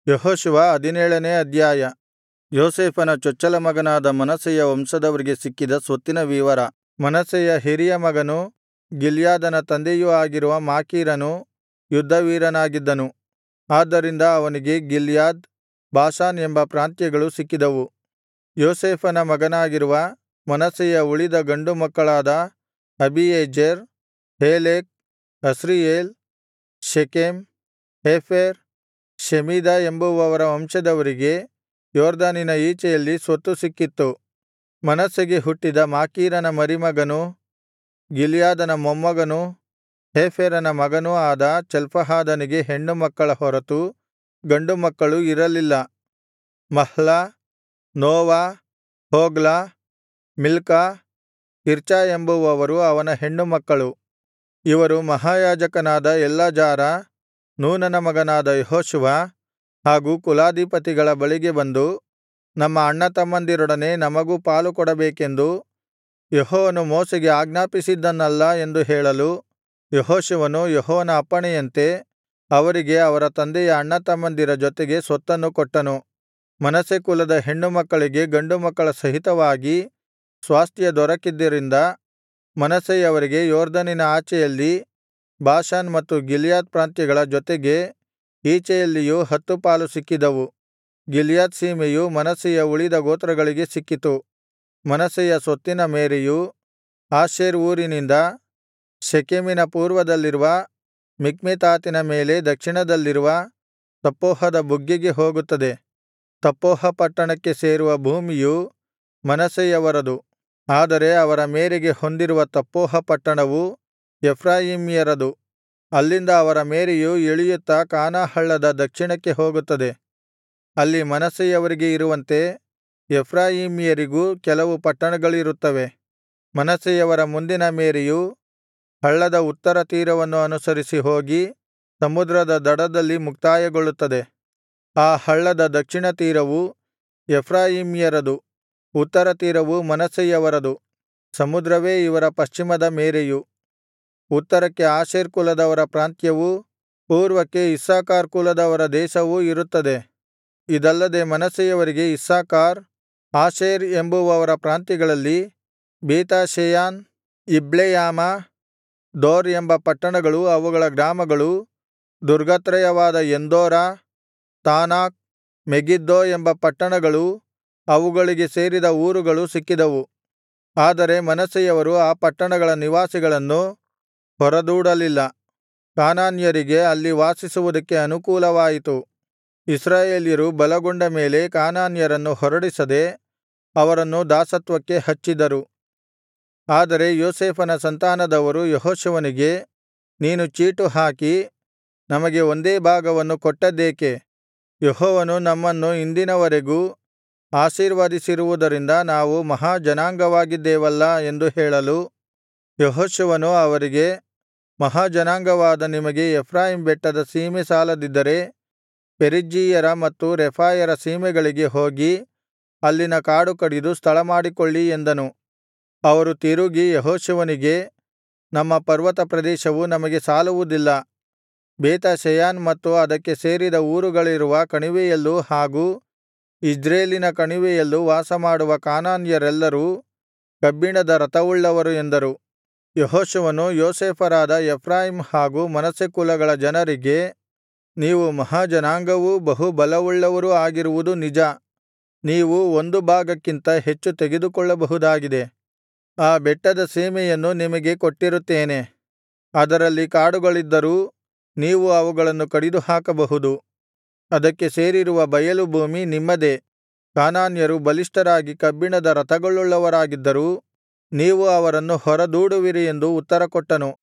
ಯೆಹೋಶುವ 17ನೇ ಅಧ್ಯಾಯ. ಯೋಸೇಫನ ಚೊಚ್ಚಲ ಮಗನಾದ ಮನಸ್ಸೆಯ ವಂಶದವರಿಗೆ ಸಿಕ್ಕಿದ ಸ್ವತ್ತಿನ ವಿವರ. ಮನಸ್ಸೆಯ ಹಿರಿಯ ಮಗನೂ ಗಿಲ್ಯಾದನ ತಂದೆಯೂ ಆಗಿರುವ ಮಾಕೀರನು ಯುದ್ಧವೀರನಾಗಿದ್ದನು. ಆದ್ದರಿಂದ ಅವನಿಗೆ ಗಿಲ್ಯಾದ್, ಬಾಷಾನ್ ಎಂಬ ಪ್ರಾಂತ್ಯಗಳು ಸಿಕ್ಕಿದವು. ಯೋಸೇಫನ ಮಗನಾಗಿರುವ ಮನಸ್ಸೆಯ ಉಳಿದ ಗಂಡು ಮಕ್ಕಳಾದ ಅಬೀಯೆಜೆರ್, ಹೇಲೆಕ್, ಅಸ್ರೀಯೇಲ್, ಶೆಕೆಮ್, ಹೇಫೆರ್, ಶೆಮೀದ ಎಂಬುವವರ ವಂಶದವರಿಗೆ ಯೊರ್ದನಿನ ಈಚೆಯಲ್ಲಿ ಸ್ವತ್ತು ಸಿಕ್ಕಿತ್ತು. ಮನಸ್ಸೆಗೆ ಹುಟ್ಟಿದ ಮಾಕೀರನ ಮರಿಮಗನೂ ಗಿಲ್ಯಾದನ ಮೊಮ್ಮಗನೂ ಹೇಫೆರನ ಮಗನೂ ಆದ ಚಲ್ಫಹಾದನಿಗೆ ಹೆಣ್ಣು ಮಕ್ಕಳ ಹೊರತು ಗಂಡು ಮಕ್ಕಳು ಇರಲಿಲ್ಲ. Mahlah, Noah, Hoglah, Milcah, Tirzah ಎಂಬುವವರು ಅವನ ಹೆಣ್ಣು ಮಕ್ಕಳು. ಇವರು ಮಹಾಯಾಜಕನಾದ ಎಲ್ಲಾಜಾರ, ನೂನನ ಮಗನಾದ ಯೆಹೋಶುವ ಹಾಗೂ ಕುಲಾಧಿಪತಿಗಳ ಬಳಿಗೆ ಬಂದು, ನಮ್ಮ ಅಣ್ಣತಮ್ಮಂದಿರೊಡನೆ ನಮಗೂ ಪಾಲು ಕೊಡಬೇಕೆಂದು ಯೆಹೋವನು ಮೋಶೆಗೆ ಆಜ್ಞಾಪಿಸಿದ್ದನಲ್ಲಾ ಎಂದು ಹೇಳಲು, ಯೆಹೋಶುವನು ಯೆಹೋವನ ಅಪ್ಪಣೆಯಂತೆ ಅವರಿಗೆ ಅವರ ತಂದೆಯ ಅಣ್ಣತಮ್ಮಂದಿರ ಜೊತೆಗೆ ಸ್ವತ್ತನ್ನು ಕೊಟ್ಟನು. ಮನಸ್ಸೆ ಕುಲದ ಹೆಣ್ಣು ಮಕ್ಕಳಿಗೆ ಗಂಡು ಮಕ್ಕಳ ಸಹಿತವಾಗಿ ಸ್ವಾಸ್ತ್ಯ ದೊರಕಿದ್ದರಿಂದ ಮನಸ್ಸೆಯವರಿಗೆ ಯೊರ್ದನಿನ ಆಚೆಯಲ್ಲಿ ಬಾಷಾನ್ ಮತ್ತು ಗಿಲ್ಯಾದ್ ಪ್ರಾಂತ್ಯಗಳ ಜೊತೆಗೆ ಈಚೆಯಲ್ಲಿಯೂ 10 ಪಾಲು ಸಿಕ್ಕಿದವು. ಗಿಲ್ಯಾದ್ ಸೀಮೆಯು ಮನಸ್ಸೆಯ ಉಳಿದ ಗೋತ್ರಗಳಿಗೆ ಸಿಕ್ಕಿತು. ಮನಸ್ಸೆಯ ಸ್ವತ್ತಿನ ಮೇರೆಯು ಆಶೇರ್ ಊರಿನಿಂದ ಶೆಕೆಮಿನ ಪೂರ್ವದಲ್ಲಿರುವ ಮಿಕ್ಮೆತಾತಿನ ಮೇಲೆ ದಕ್ಷಿಣದಲ್ಲಿರುವ ತಪ್ಪೋಹದ ಬುಗ್ಗೆಗೆ ಹೋಗುತ್ತದೆ. ತಪ್ಪೋಹ ಪಟ್ಟಣಕ್ಕೆ ಸೇರುವ ಭೂಮಿಯು ಮನಸ್ಸೆಯವರದು. ಆದರೆ ಅವರ ಮೇರೆಗೆ ಹೊಂದಿರುವ ತಪ್ಪೋಹ ಪಟ್ಟಣವು ಎಫ್ರಾಯೀಮ್ಯರದು. ಅಲ್ಲಿಂದ ಅವರ ಮೇರೆಯು ಇಳಿಯುತ್ತಾ ಕಾನಾ ಹಳ್ಳದ ದಕ್ಷಿಣಕ್ಕೆ ಹೋಗುತ್ತದೆ. ಅಲ್ಲಿ ಮನಸ್ಸೆಯವರಿಗೆ ಇರುವಂತೆ ಎಫ್ರಾಯೀಮ್ಯರಿಗೂ ಕೆಲವು ಪಟ್ಟಣಗಳಿರುತ್ತವೆ. ಮನಸ್ಸೆಯವರ ಮುಂದಿನ ಮೇರೆಯು ಹಳ್ಳದ ಉತ್ತರ ತೀರವನ್ನು ಅನುಸರಿಸಿ ಹೋಗಿ ಸಮುದ್ರದ ದಡದಲ್ಲಿ ಮುಕ್ತಾಯಗೊಳ್ಳುತ್ತದೆ. ಆ ಹಳ್ಳದ ದಕ್ಷಿಣ ತೀರವು ಎಫ್ರಾಯೀಮ್ಯರದು, ಉತ್ತರ ತೀರವು ಮನಸ್ಸೆಯವರದು. ಸಮುದ್ರವೇ ಇವರ ಪಶ್ಚಿಮದ ಮೇರೆಯು. ಉತ್ತರಕ್ಕೆ ಆಶೇರ್ ಕುಲದವರ ಪ್ರಾಂತ್ಯವೂ ಪೂರ್ವಕ್ಕೆ ಇಸ್ಸಾಕಾರ್ ಕುಲದವರ ದೇಶವೂ ಇರುತ್ತದೆ. ಇದಲ್ಲದೆ ಮನಸ್ಸೆಯವರಿಗೆ ಇಸ್ಸಾಕಾರ್, ಆಶೇರ್ ಎಂಬುವವರ ಪ್ರಾಂತ್ಯಗಳಲ್ಲಿ ಬೇತಾಷೆಯಾನ್, ಇಬ್ಲೆಯಾಮ, ದೋರ್ ಎಂಬ ಪಟ್ಟಣಗಳೂ ಅವುಗಳ ಗ್ರಾಮಗಳೂ, ದುರ್ಗತ್ರಯವಾದ ಎಂದೋರ, ತಾನಾಕ್, ಮೆಗಿದ್ದೋ ಎಂಬ ಪಟ್ಟಣಗಳೂ ಅವುಗಳಿಗೆ ಸೇರಿದ ಊರುಗಳೂ ಸಿಕ್ಕಿದವು. ಆದರೆ ಮನಸ್ಸೆಯವರು ಆ ಪಟ್ಟಣಗಳ ನಿವಾಸಿಗಳನ್ನು ಹೊರದೂಡಲಿಲ್ಲ. ಕಾನಾನ್ಯರಿಗೆ ಅಲ್ಲಿ ವಾಸಿಸುವುದಕ್ಕೆ ಅನುಕೂಲವಾಯಿತು. ಇಸ್ರಾಯೇಲ್ಯರು ಬಲಗೊಂಡ ಮೇಲೆ ಕಾನಾನ್ಯರನ್ನು ಹೊರಡಿಸದೆ ಅವರನ್ನು ದಾಸತ್ವಕ್ಕೆ ಹಚ್ಚಿದರು. ಆದರೆ ಯೋಸೇಫನ ಸಂತಾನದವರು ಯೆಹೋಶುವನಿಗೆ, ನೀನು ಚೀಟು ಹಾಕಿ ನಮಗೆ ಒಂದೇ ಭಾಗವನ್ನು ಕೊಟ್ಟದ್ದೇಕೆ? ಯೆಹೋವನು ನಮ್ಮನ್ನು ಇಂದಿನವರೆಗೂ ಆಶೀರ್ವದಿಸಿರುವುದರಿಂದ ನಾವು ಮಹಾ ಜನಾಂಗವಾಗಿದ್ದೇವಲ್ಲಾ ಎಂದು ಹೇಳಲು, ಯೆಹೋಶುವನು ಅವರಿಗೆ, ಮಹಾಜನಾಂಗವಾದ ನಿಮಗೆ ಎಫ್ರಾಯೀಮ್ ಬೆಟ್ಟದ ಸೀಮೆ ಸಾಲದಿದ್ದರೆ ಪೆರಿಜ್ಜೀಯರ ಮತ್ತು ರೆಫಾಯರ ಸೀಮೆಗಳಿಗೆ ಹೋಗಿ ಅಲ್ಲಿನ ಕಾಡು ಕಡಿದು ಸ್ಥಳಮಾಡಿಕೊಳ್ಳಿ ಎಂದನು. ಅವರು ತಿರುಗಿ ಯೆಹೋಶುವನಿಗೆ, ನಮ್ಮ ಪರ್ವತ ಪ್ರದೇಶವು ನಮಗೆ ಸಾಲುವುದಿಲ್ಲ. ಬೇತಷೆಯಾನ್ ಮತ್ತು ಅದಕ್ಕೆ ಸೇರಿದ ಊರುಗಳಿರುವ ಕಣಿವೆಯಲ್ಲೂ ಹಾಗೂ ಇಜ್ರೇಲಿನ ಕಣಿವೆಯಲ್ಲೂ ವಾಸಮಾಡುವ ಕಾನಾನ್ಯರೆಲ್ಲರೂ ಕಬ್ಬಿಣದ ರಥವುಳ್ಳವರು ಎಂದರು. ಯೆಹೋಶುವನು ಯೋಸೇಫರಾದ ಎಫ್ರಾಯೀಮ್ ಹಾಗೂ ಮನಸ್ಸೆ ಕುಲಗಳ ಜನರಿಗೆ, ನೀವು ಮಹಾಜನಾಂಗವೂ ಬಹು ಬಲವುಳ್ಳವರೂ ಆಗಿರುವುದು ನಿಜ. ನೀವು ಒಂದು ಭಾಗಕ್ಕಿಂತ ಹೆಚ್ಚು ತೆಗೆದುಕೊಳ್ಳಬಹುದಾಗಿದೆ. ಆ ಬೆಟ್ಟದ ಸೀಮೆಯನ್ನು ನಿಮಗೆ ಕೊಟ್ಟಿರುತ್ತೇನೆ. ಅದರಲ್ಲಿ ಕಾಡುಗಳಿದ್ದರೂ ನೀವು ಅವುಗಳನ್ನು ಕಡಿದು ಹಾಕಬಹುದು. ಅದಕ್ಕೆ ಸೇರಿರುವ ಬಯಲು ಭೂಮಿ ನಿಮ್ಮದೇ. ಕಾನಾನ್ಯರು ಬಲಿಷ್ಠರಾಗಿ ಕಬ್ಬಿಣದ ರಥಗಳುಳ್ಳವರಾಗಿದ್ದರೂ ನೀವು ಅವರನ್ನು ಹೊರದೂಡುವಿರಿ ಎಂದು ಉತ್ತರಕೊಟ್ಟನು.